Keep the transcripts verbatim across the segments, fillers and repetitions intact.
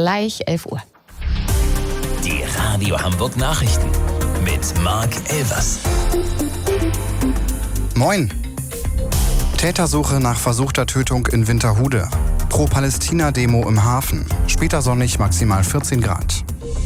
gleich elf Uhr. Die Radio Hamburg Nachrichten mit Marc Elvers. Moin. Tätersuche nach versuchter Tötung in Winterhude. Pro-Palästina-Demo im Hafen. Später sonnig, maximal vierzehn Grad.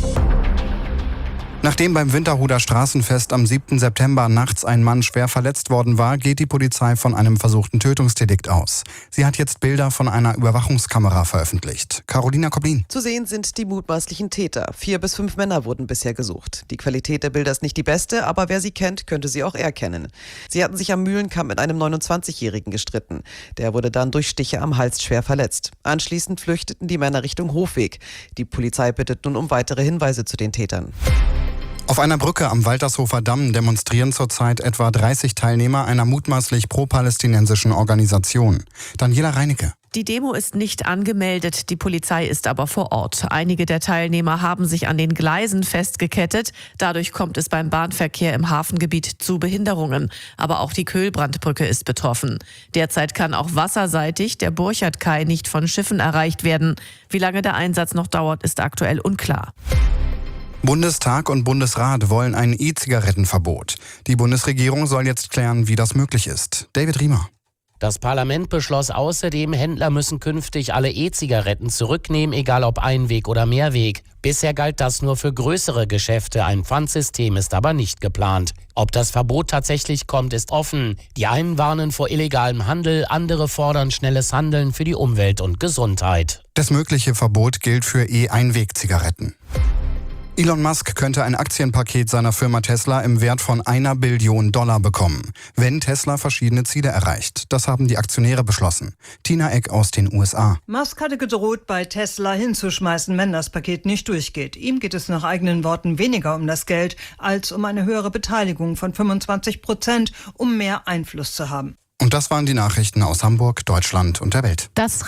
Nachdem beim Winterhuder Straßenfest am siebten September nachts ein Mann schwer verletzt worden war, geht die Polizei von einem versuchten Tötungsdelikt aus. Sie hat jetzt Bilder von einer Überwachungskamera veröffentlicht. Carolina Koblin. Zu sehen sind die mutmaßlichen Täter. Vier bis fünf Männer wurden bisher gesucht. Die Qualität der Bilder ist nicht die beste, aber wer sie kennt, könnte sie auch erkennen. Sie hatten sich am Mühlenkamp mit einem neunundzwanzigjährigen gestritten. Der wurde dann durch Stiche am Hals schwer verletzt. Anschließend flüchteten die Männer Richtung Hofweg. Die Polizei bittet nun um weitere Hinweise zu den Tätern. Auf einer Brücke am Waltershofer Damm demonstrieren zurzeit etwa dreißig Teilnehmer einer mutmaßlich pro-palästinensischen Organisation. Daniela Reinecke. Die Demo ist nicht angemeldet, die Polizei ist aber vor Ort. Einige der Teilnehmer haben sich an den Gleisen festgekettet. Dadurch kommt es beim Bahnverkehr im Hafengebiet zu Behinderungen. Aber auch die Köhlbrandbrücke ist betroffen. Derzeit kann auch wasserseitig der Burchardkai nicht von Schiffen erreicht werden. Wie lange der Einsatz noch dauert, ist aktuell unklar. Bundestag und Bundesrat wollen ein E-Zigarettenverbot. Die Bundesregierung soll jetzt klären, wie das möglich ist. David Riemer. Das Parlament beschloss außerdem, Händler müssen künftig alle E-Zigaretten zurücknehmen, egal ob Einweg oder Mehrweg. Bisher galt das nur für größere Geschäfte, ein Pfandsystem ist aber nicht geplant. Ob das Verbot tatsächlich kommt, ist offen. Die einen warnen vor illegalem Handel, andere fordern schnelles Handeln für die Umwelt und Gesundheit. Das mögliche Verbot gilt für E-Einweg-Zigaretten. Elon Musk könnte ein Aktienpaket seiner Firma Tesla im Wert von einer Billion Dollar bekommen, wenn Tesla verschiedene Ziele erreicht. Das haben die Aktionäre beschlossen. Tina Eck aus den U S A. Musk hatte gedroht, bei Tesla hinzuschmeißen, wenn das Paket nicht durchgeht. Ihm geht es nach eigenen Worten weniger um das Geld, als um eine höhere Beteiligung von fünfundzwanzig Prozent, um mehr Einfluss zu haben. Und das waren die Nachrichten aus Hamburg, Deutschland und der Welt. Das